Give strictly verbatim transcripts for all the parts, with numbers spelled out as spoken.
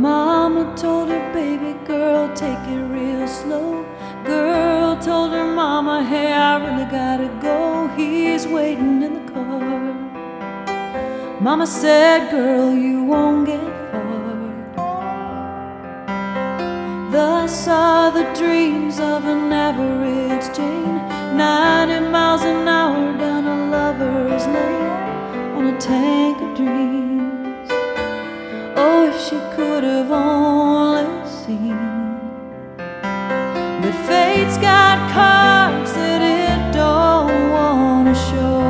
Mama told her, baby girl, take it real slow. Girl told her mama, hey, I really gotta go. He's waiting in the car. Mama said, girl, you won't get far. Thus are the dreams of an average Jane, ninety miles an hour down a lover's lane on a tank of dreams. Oh, if she could have only seen. But fate's got cards that it don't wanna show,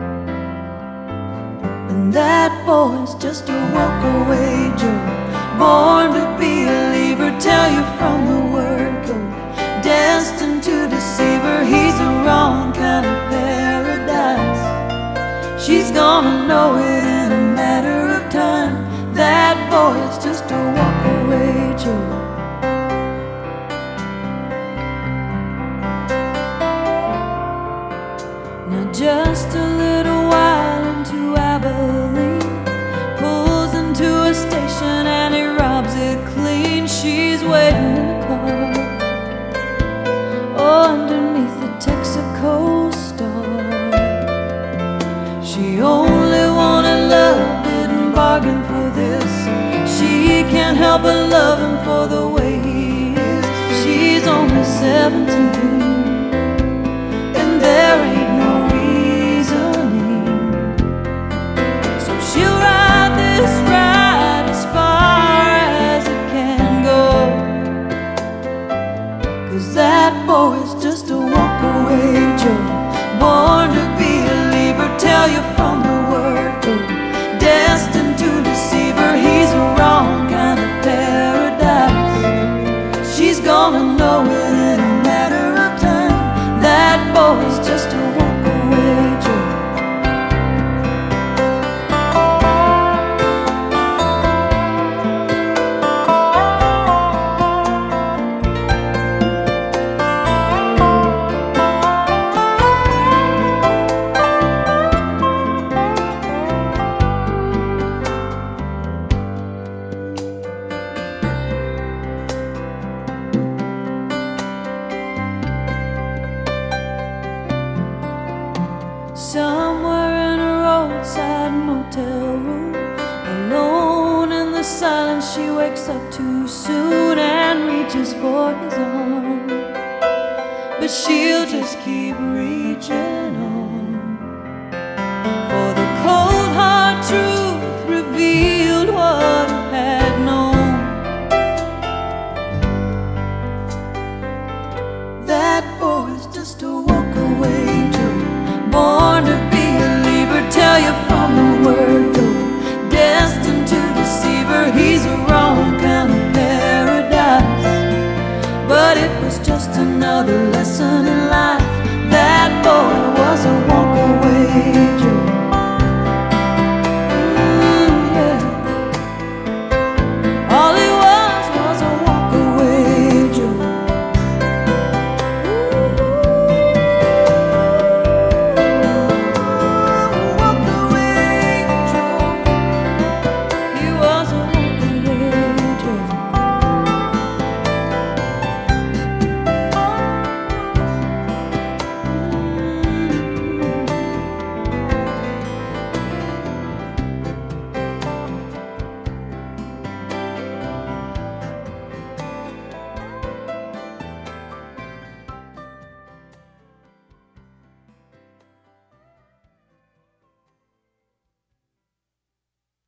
and that boy's just a walk-away Joe, born to be a leaver, tell you from the word go, destined to deceive her. He's the wrong kind of paradise. She's gonna know it in a matter of time. That boy's just a walk-away Joe. Now just a little while into Abilene, pulls into a station and he robs it clean. She's waiting in the car, oh, underneath the Texaco star. She only wanted love, didn't bargain for this. She can't help but love him for the way he is. She's only seventeen, and there ain't no reasoning. So she'll ride this ride as far as it can go, 'cause that boy's just a walk-away Joe, born to be a leaver, tell you from the word go, destined to deceive her. He's a wrong kind of paradise. She's gonna know it in a matter of time. That boy's just a walk-away Joe. Somewhere in a roadside motel room, alone in the silence, she wakes up too soon and reaches for his arm. But she'll just keep reaching on, for the cold hard truth revealed what he had known. That boy's just a walk-away Joe, born to be a leaver, tell you from the word go, destined to deceive her. He's a wrong kind of paradise, but it was just another lesson in